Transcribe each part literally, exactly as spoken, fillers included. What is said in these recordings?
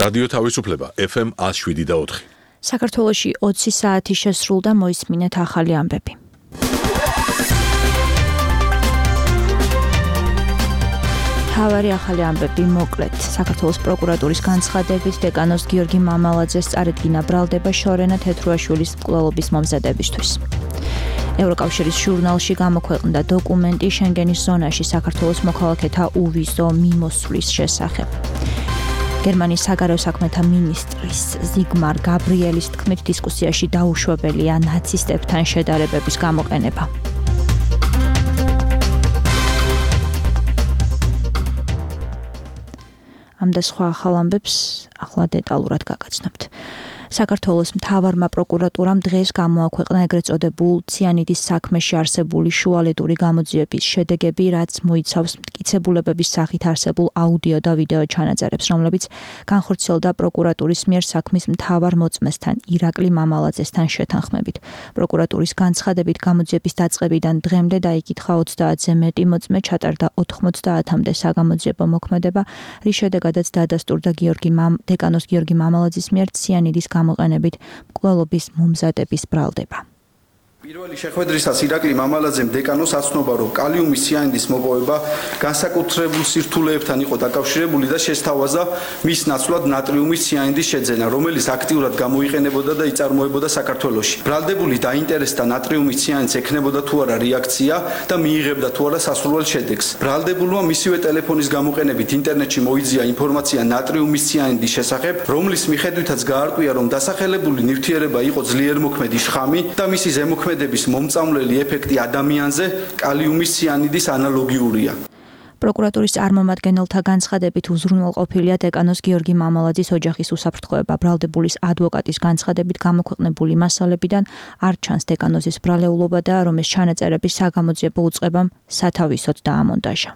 რადიო თავისუფლება ეფ ემ one oh seven და four. საქართველოში ოცი საათი შესრულდა, მოისმინეთ ახალი ამბები. თავარი ახალი ამბები მოკლედ. საქართველოს პროკურატურის განცხადებით დეკანოს გიორგი მამალაძეს წარედგინა ბრალდება შორენა თეთრუაშვილის მკვლელობის მომზადებისთვის. ევროკავშირის ჟურნალში გამოქვეყნდა დოკუმენტი შენგენის ზონაში საქართველოს მოქალაქეთა უვიზო მიმოსვლის შესახებ. გერმანიის საგარეო საქმეთა მინისტრის ზიგმარ გაბრიელის თქმით დისკუსიაში დაუშვებელია ნაცისტებთან შედარებების გამოყენება. ამ და სხვა ახალ ამბებს ახლა დეტალურად გაგაცნობთ. საქართველოს მთავარმა პროკურატურამ დღეს გამოაქვეყნა ეგრეთ წოდებულ ციანიდის საქმეში არსებული შუალედური გამოძიების შედეგები, რაც მოიცავს მტკიცებულებების სახით არსებულ აუდიო და ვიდეო ჩანაწერებს, რომლებიც განხორციელდა პროკურატურის მიერ საქმის მთავარ მოწმესთან ირაკლი მამალაძესთან შეთანხმებით. პროკურატურის განცხადებით გამოძიების დაწყებიდან დღემდე დაიკითხა ოცდაათზე მეტი მოწმე, ჩატარდა ოთხმოცდაათამდე საგამოძიებო მოქმედება, რის შედეგადაც დადასტურდა გიორგი მამ დეკანოს გიორგი მამალაძის მიერ ციანიდის გამოყენებით მკვლელობის მომზადების ბრალდება. პირველი შეხვედრისას ირაკლი მამალაძემ დეკანოს აცნობა, რომ კალიუმის ციანიდის მოპოვება განსაკუთრებულ სირთულეებთან იყო დაკავშირებული და შესთავაზა მის ნაცვლად ნატრიუმის ციანიდის შეძენა, რომელიც აქტიურად გამოიყენებოდა და იწარმოებოდა საქართველოში. ბრალდებული დაინტერესდა ნატრიუმის ციანიდს ექნებოდა თუ არა რეაქცია და მიიღებდა თუ არა სასურველ შედეგს. ბრალდებულმა მისივე ტელეფონის გამოყენებით ინტერნეტში მოიძია ინფორმაცია ნატრიუმის ციანიდის შესახებ, რომლის მიხედვითაც გაარკვია, რომ დასახელებული ნივთიერება იყო ძლიერმოქმედი შხამი და მისი ზემოქმედი მომწამლელი ეფექტი ადამიანზე კალიუმის ციანიდის ანალოგიურია. პროკურატურის წარმომადგენელთა განცხადებით უზრუნველყოფილია დეკანოს გიორგი მამალაძის ოჯახის უსაფრთხოება. ბრალდებულის ადვოკატის განცხადებით გამოქვეყნებული მასალებიდან არ ჩანს დეკანოზის ბრალეულობა და რომ ეს ჩანაწერები საგამოძიებო უწყებამ სათავისოდ დაამონტაჟა.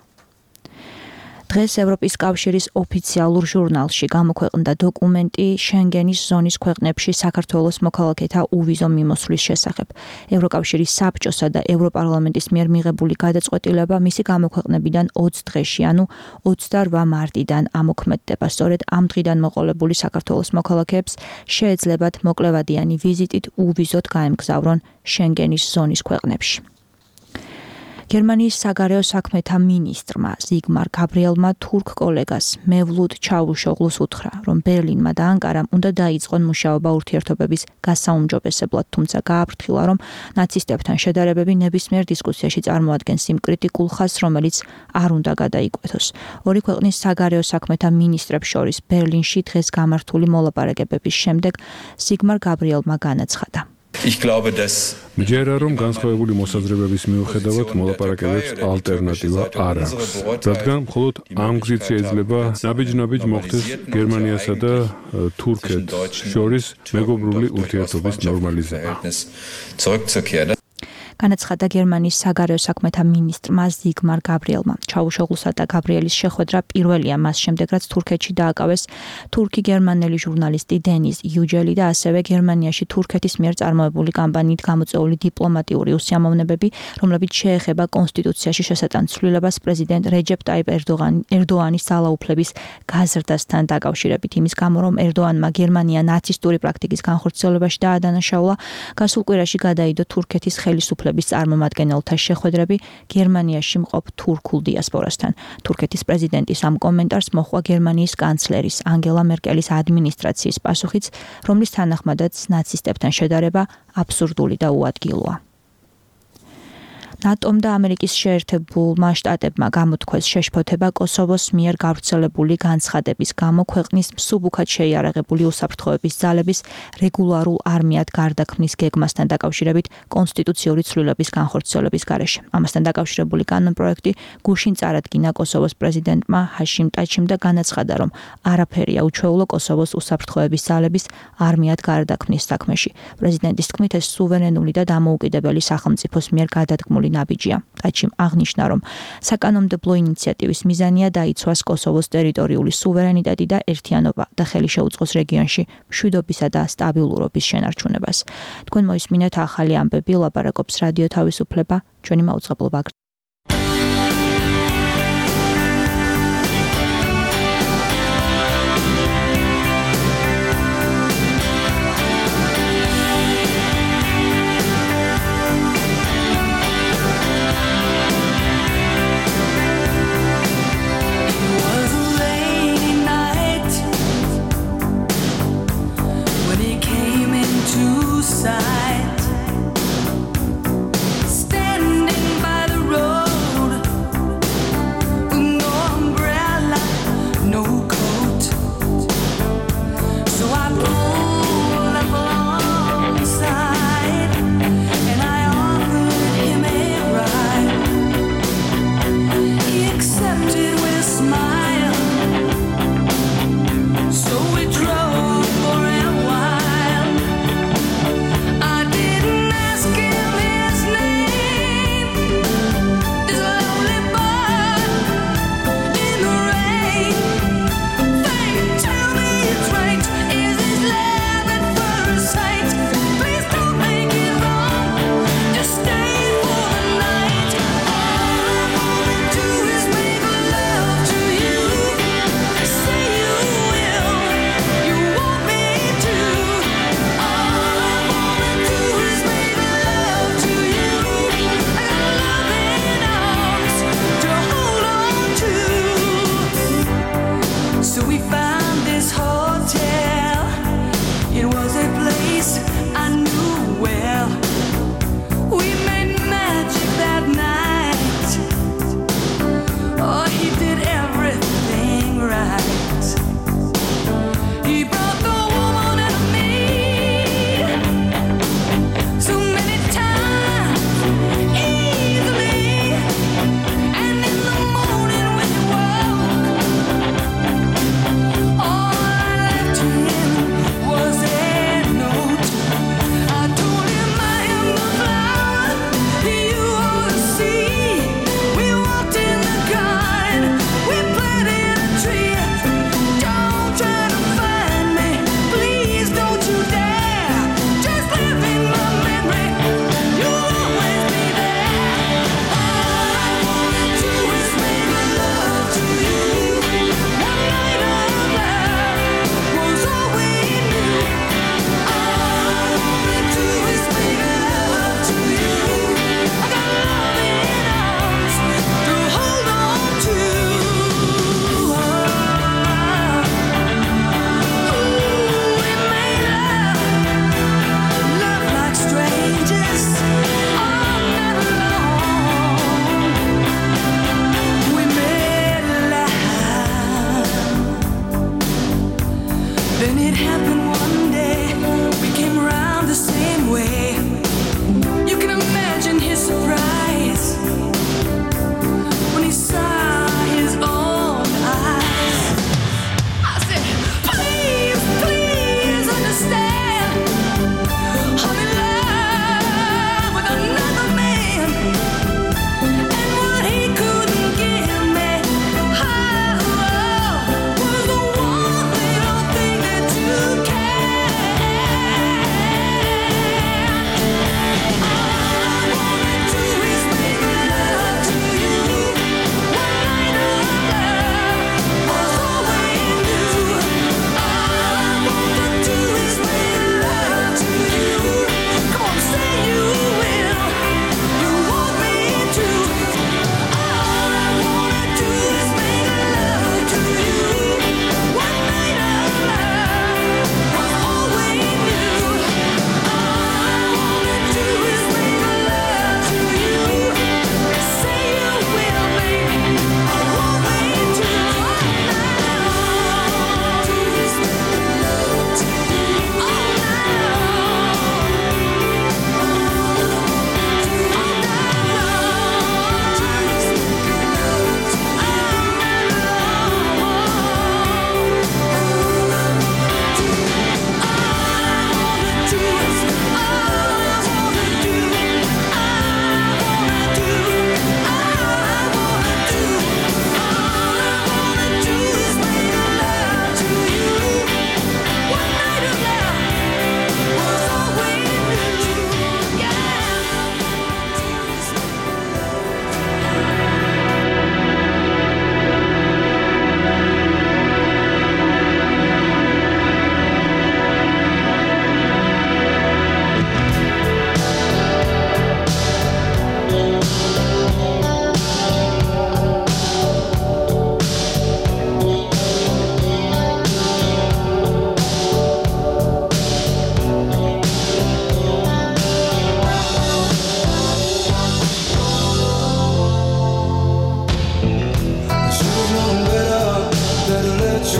დღეს ევროპის კავშირის ოფიციალურ ჟურნალში გამოქვეყნდა დოკუმენტი შენგენის ზონის ქვეყნებში საქართველოს მოქალაქეთა უვიზო მიმოსვლის შესახებ. ევროკავშირის საბჭოსა და ევროპარლამენტის მიერ მიღებული გადაწყვეტილება მისი გამოქვეყნებიდან ოც დღეში, ანუ ოცდარვა მარტიდან ამოქმედდება. სწორედ ამ დღიდან მოყოლებული საქართველოს მოქალაქეებს შეეძლებათ მოკლევადიანი ვიზიტით უვიზოდ გაემგზავრონ შენგენის ზონის ქვეყნებში. გერმანიის საგარეო საქმეთა მინისტრმა ზიგმარ გაბრიელმა თურქ კოლეგას მევლუდ ჩავუშოღლუს უთხრა, რომ ბერლინმა და ანკარამ უნდა დაიწყონ მუშაობა ურთიერთობების გასაუმჯობესებლად, თუმცა გააფრთხილა, რომ ნაცისტებთან შედარებები ნებისმიერ დისკუსიაში წარმოადგენს იმ კრიტიკულ ხაზს, რომელიც არ უნდა გადაიკვეთოს. ორი ქვეყნის საგარეო საქმეთა მინისტრებს შორის ბერლინში დღეს გამართული მოლაპარაკებების შემდეგ ზიგმარ გაბრიელმა განაცხადა. მჯერა, რომ განსხვავებული მოსაზრებების მიუხედავად მოლაპარაკებებს ალტერნატივა არ აქვს, რადგან მხოლოდ ამ გზით შეიძლება ნაბიჯ-ნაბიჯ მოხდეს გერმანიასა და თურქეთს შორის მეგობრული ურთიერთობის ნორმალიზება. განაცხადა გერმანიის საგარეო საქმეთა მინისტრმა ზიგმარ გაბრიელმა. ჩავუშოღლუსა და გაბრიელის შეხვედრა პირველია მას შემდეგ, რაც თურქეთში დააკავეს თურქი გერმანელი ჟურნალისტი დენის იუჯელი და ასევე გერმანიაში თურქეთის მიერ წარმოებული კამპანიით გამოწვეული დიპლომატიური უსიამოვნებები, რომლებიც შეეხება კონსტიტუციაში შესატან ცვლილებას პრეზიდენტ რეჯეპ ტაიპ ერდოანის ძალაუფლების გაზრდასთან დაკავშირებით. იმის გამო, რომ ერდოანმა გერმანია ნაცისტური პრაქტიკის განხორციელებაში დაადანაშაულა, გასულ კვირაში გადაიდო თურქეთის ხელისუფლების წარმომადგენელთა შეხვედრები გერმანიაში მყოფ თურქულ დიასპორასთან. თურქეთის პრეზიდენტის ამ კომენტარს მოჰყვა გერმანიის კანცლერის ანგელა მერკელის ადმინისტრაციის პასუხიც, რომლის თანახმადაც ნაცისტებთან შედარება აბსურდული და უადგილოა. ნატომ და ამერიკის შეერთებულმა შტატებმა გამოთქვეს შეშფოთება კოსოვოს მიერ გავრცელებული განცხადების გამო ქვეყნის მსუბუქად შეიარაღებული უსაფრთხოების ძალების რეგულარულ არმიად გარდაქმნის გეგმასთან დაკავშირებით კონსტიტუციური ცვლილების განხორციელების გარეშე. ამასთან დაკავშირებული კანონპროექტი გუშინ წარადგინა კოსოვოს პრეზიდენტმა ჰაშიმ ტაჩიმ და განაცხადა, რომ არაფერია უჩვეულო კოსოვოს უსაფრთხოების ძალების არმიად გარდაქმნის საქმეში. პრეზიდენტის თქმით, ეს სუვერენული და დამოუკიდებელი სახელმწიფოს მიერ გადადგმული ნაბიჯია. ტაჩიმ აღნიშნა, რომ საკანონმდებლო ინიციატივის მიზანია დაიცვას კოსოვოს ტერიტორიული სუვერენიტეტი და ერთიანობა და ხელი შეუწყოს რეგიონში მშვიდობისა და სტაბილურობის შენარჩუნებას. თქვენ მოისმინეთ ახალი ამბები, ლაპარაკობს რადიო თავისუფლება, ჩვენი მაუწყებლობა.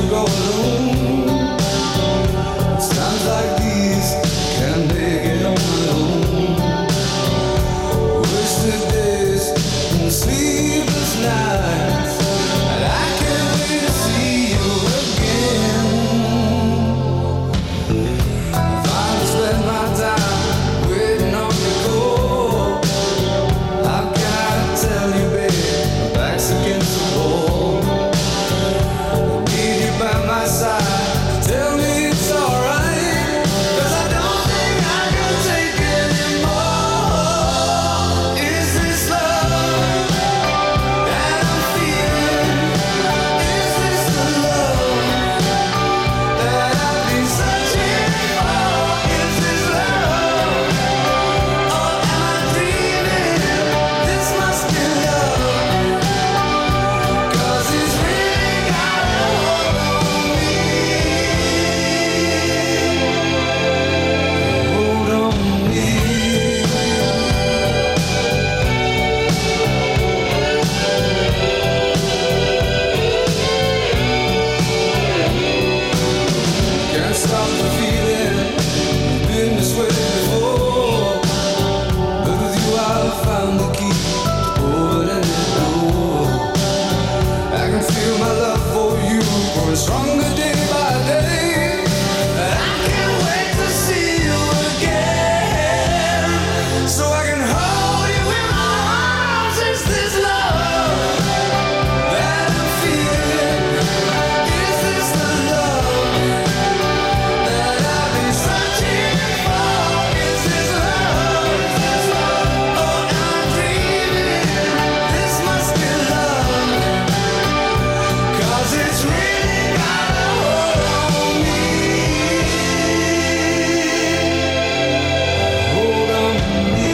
go alone. It's times like these can't make it on my own. Wasted days and sleepless nights, and I can't wait to see you again. If I spend my time waiting on your call, I've gotta tell you, babe, my back's against the wall. I need you by my side, tell me it's alright, 'cause I don't think I can take anymore. Is this love that I'm feeling? Is this the love that I've been searching for? Is this love, or am I dreaming? This must be love, 'cause it's really got a hold on me. Hold on me. Can't stop the feeling, been this way before, but with you I've found the key to open any door. I can feel my love for you growing stronger day by day, and I can't wait to see you again, so I can hold you in my arms. Is this love that I'm feeling? Is this the love that I've been searching for? Is this love, or am I dreaming? This must be love, 'cause it's really got a hold on me. Hold on me.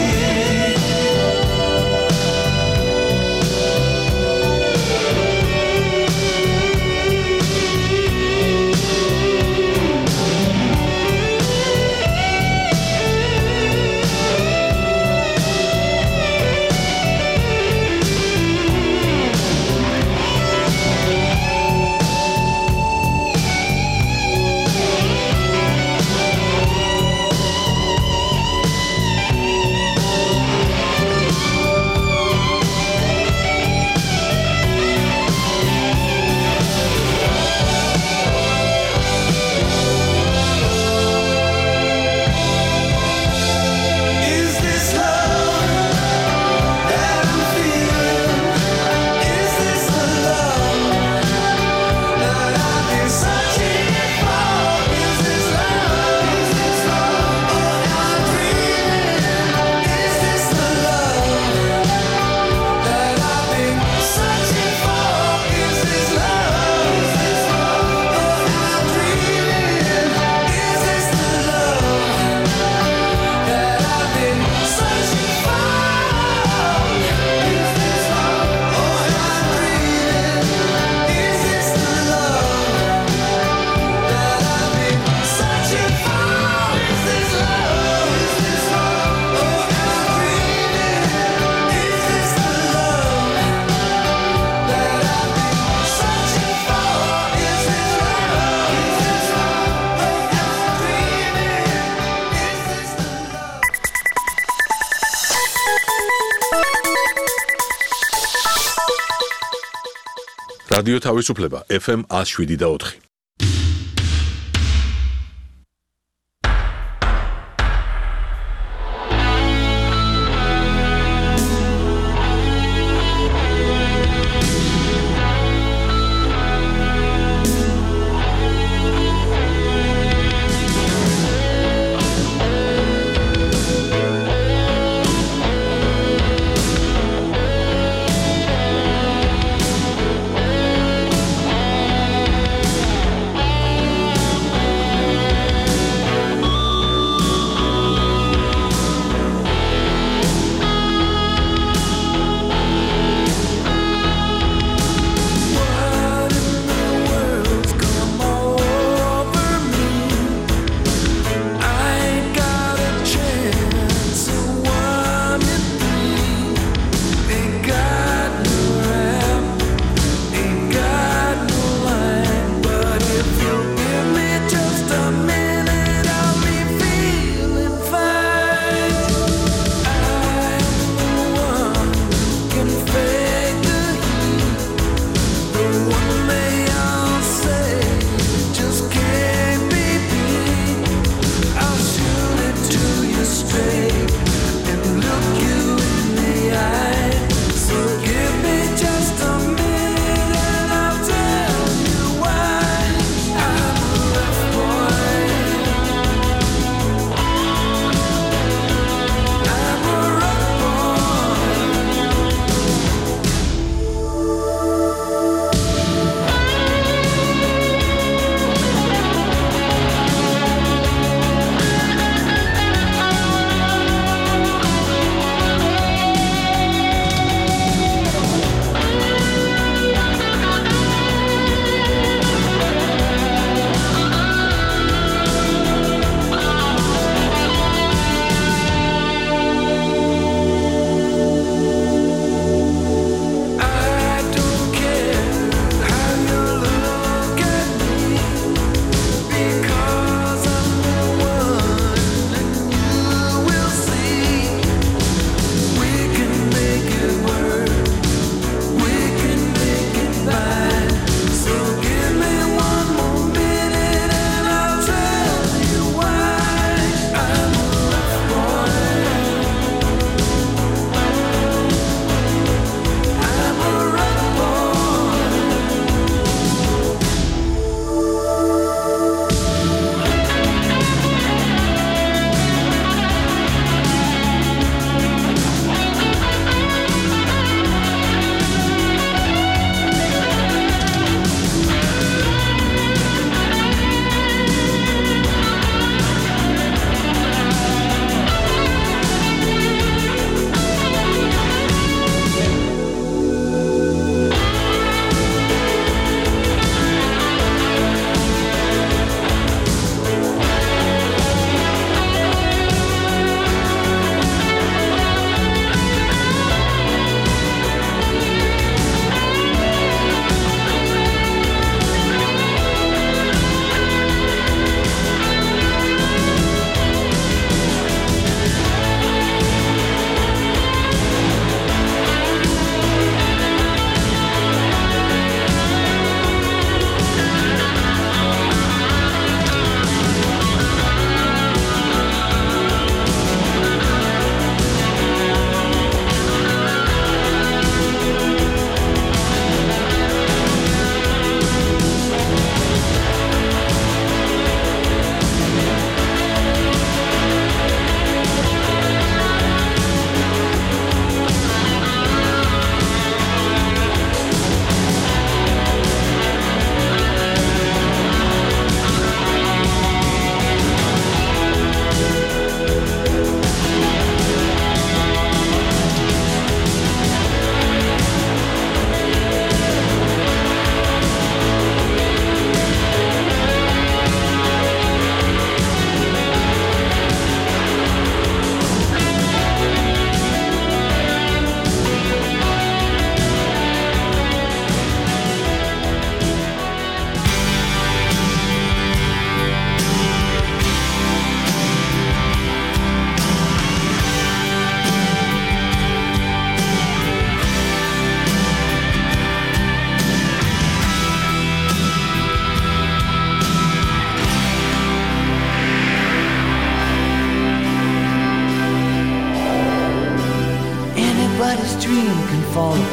Is this love that I'm feeling? Is this the love that I've been searching for? Is this love? Is this love, or am I dreaming? Is this the love that I've been searching for? Is this love? Is this love, or am I dreaming? Is this the love that I've been searching for? Is this love, or am I dreaming? Is this the love that I've been searching for? Is this love? Is this love, or am I dreaming? Is this the love that I've been searching for? Is this love? Is this love, or am I dreaming? Is this the love? რადიო თავისუფლება ეფ ემ one oh seven და four.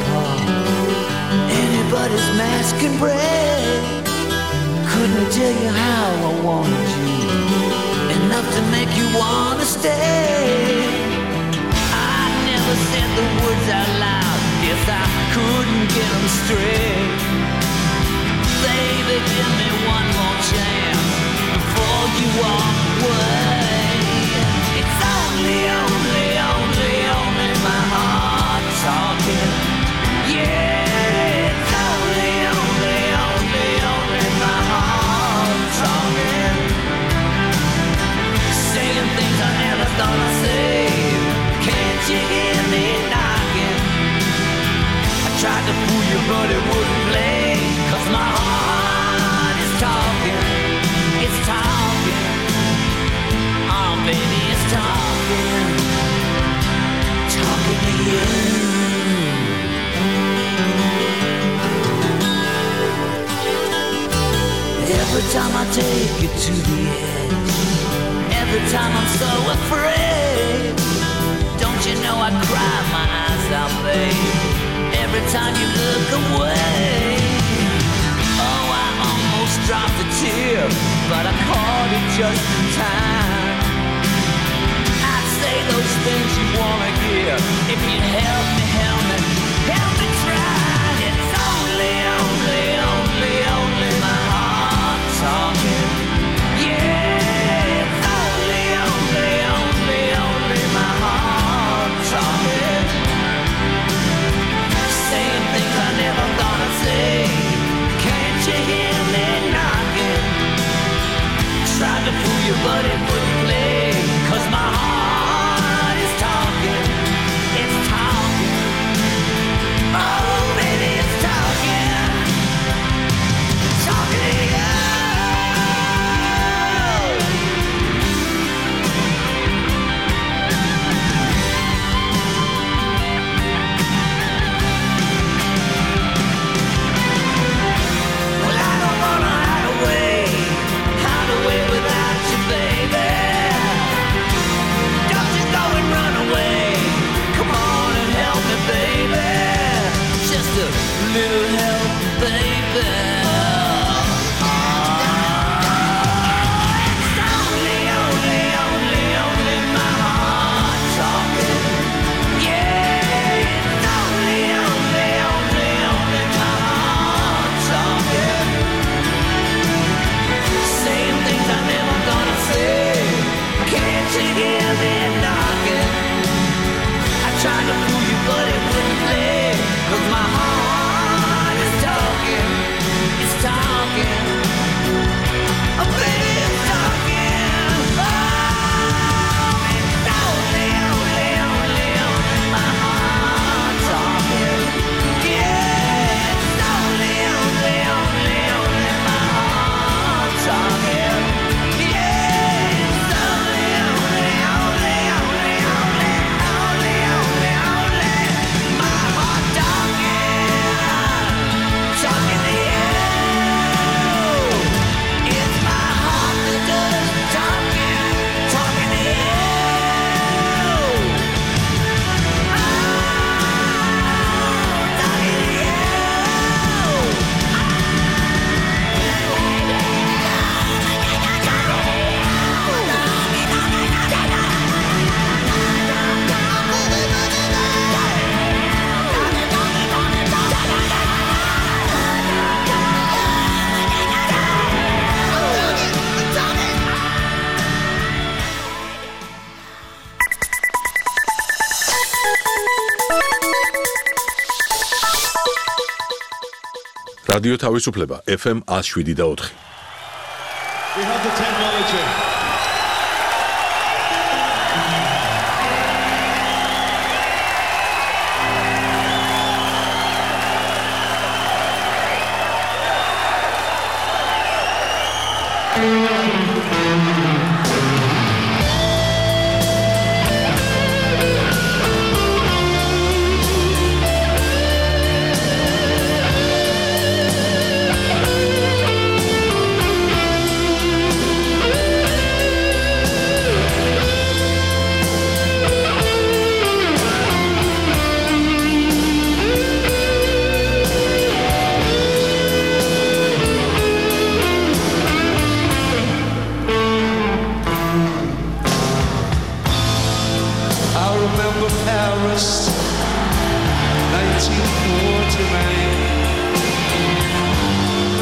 apart. Anybody's mask can break. Couldn't tell you how I wanted you, enough to make you wanna stay. I never said the words out loud, guess I couldn't get them straight. Baby, give me one more chance before you walk away. It's only, only, only, only my heart talking. Yeah, it's only, only, only, only my heart talking. Saying things I never thought I'd say. Can't you hear me knocking? I tried to fool you, but it wouldn't play. 'Cause my heart is talking. It's talking. Oh, baby, it's talking. Talking to you. Every time I take you to the edge, every time I'm so afraid, don't you know I cry my eyes out, babe, every time you look away. Oh, I almost dropped a tear, but I caught it just in time. I'd say those things you wanna hear if you'd help me, help me, help me try. It's only, only, only, only my heart talking. Yeah, it's only, only, only, only my heart talking. Saying things I never thought I'd say. Can't you hear me knocking? Tried to fool you, but it wouldn't play. 'Cause my heart is talking. It's talking. Oh, baby, it's talking. Talking to you. Well, I don't wanna hide away, hide away without you, baby. Don't you go and run away. Come on and help me, baby. Just a little help, baby. It's only, only, only, only my heart talking. Yeah, it's only, only, only, only my heart talking. Saying things I never thought I'd say. Can't you hear me knocking? I tried to fool you, but it wouldn't play. 'Cause my heart is talking. It's talking. Oh, baby, it's talking. Oh, it's only, only, only, only my heart talking. Yeah, it's only, only, only, only my heart talking. Yeah, it's only, only, only, only, only, only, only, only my heart talking. Talking to you. It's my heart that does the talking. Talking to you. Oh, talking to you. რადიო თავისუფლება F M one oh seven და four. We have the technology.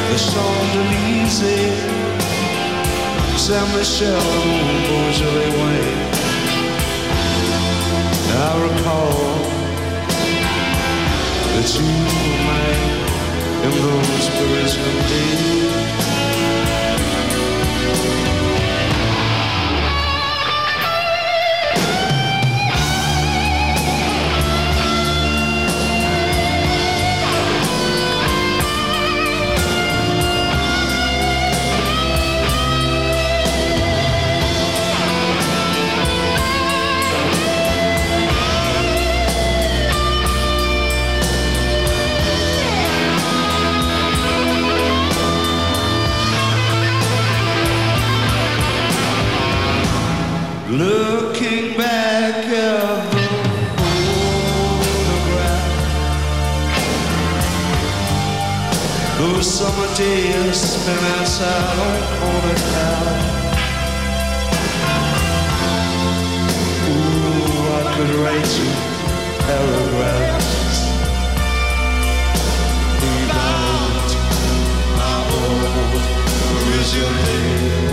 the Champs-Élysées, Saint-Michel and Beaujolais Wayne. I recall that you were mine in those Parisian days. Looking back at the photograph, those summer days spent outside on corner town. Ooh, I could write you paragraphs about my old Parisian days.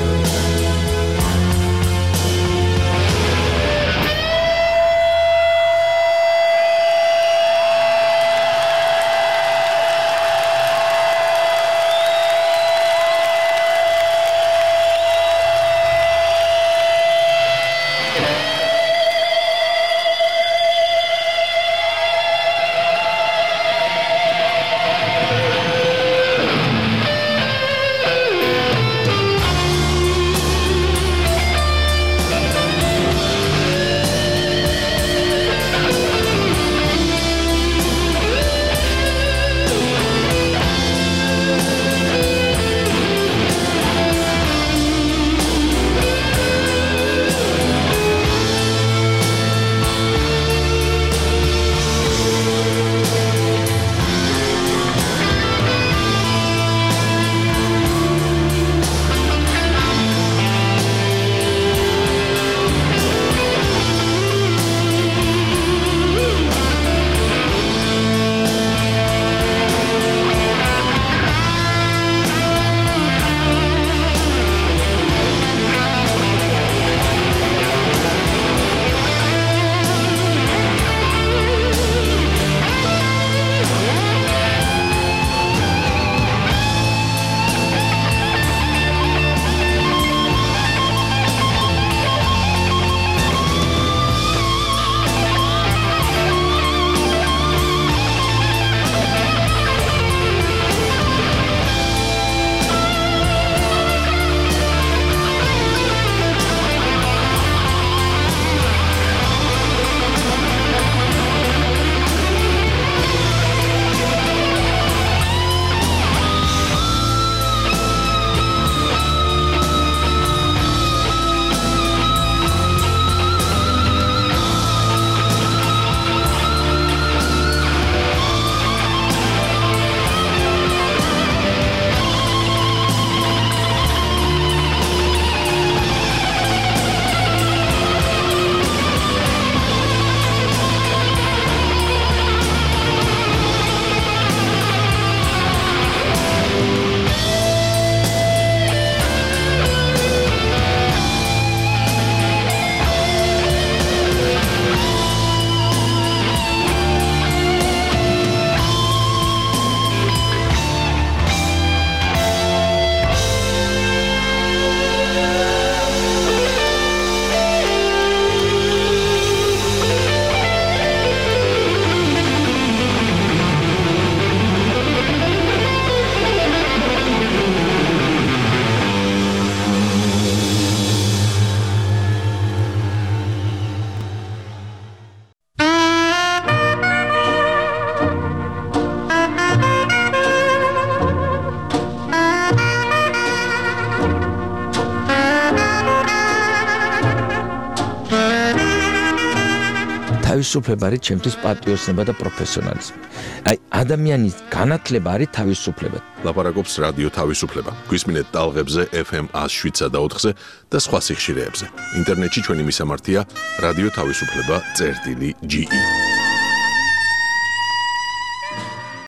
თავისუფლება არის ჩემთვის პატრიოტიზმი და პროფესიონალიზმი. აი, ადამიანის განათლება არის თავისუფლება. ლაპარაკობს რადიო თავისუფლება. გვისმინეთ ტალღებზე ეფ ემ one oh seven და ოთხზე და სხვა სიხშირეებზე. ინტერნეტში ჩვენი მისამართია რადიო თავისუფლება წერტილი ჯი ი.